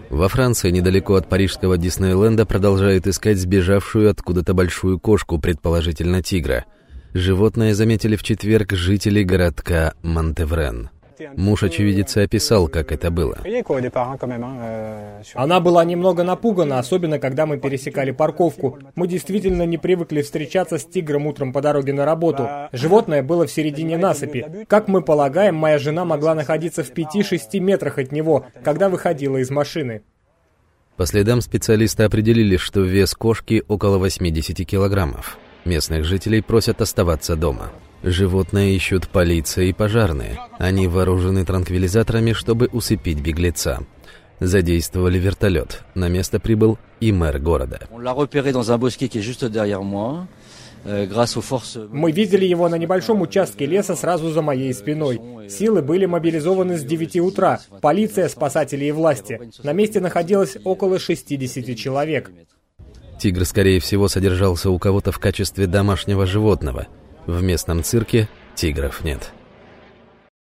Во Франции, недалеко от парижского Диснейленда, продолжают искать сбежавшую откуда-то большую кошку, предположительно тигра. Животное заметили в четверг жители городка Монтеврен. Муж очевидца описал, как это было. Она была немного напугана, особенно когда мы пересекали парковку. Мы действительно не привыкли встречаться с тигром утром по дороге на работу. Животное было в середине насыпи. Как мы полагаем, моя жена могла находиться в 5-6 метрах от него, когда выходила из машины. По следам специалисты определили, что вес кошки около 80 килограммов. Местных жителей просят оставаться дома. Животное ищут полиция и пожарные. Они вооружены транквилизаторами, чтобы усыпить беглеца. Задействовали вертолет. На место прибыл и мэр города. Мы видели его на небольшом участке леса сразу за моей спиной. Силы были мобилизованы с 9 утра. Полиция, спасатели и власти. На месте находилось около 60 человек. Тигр, скорее всего, содержался у кого-то в качестве домашнего животного. В местном цирке тигров нет.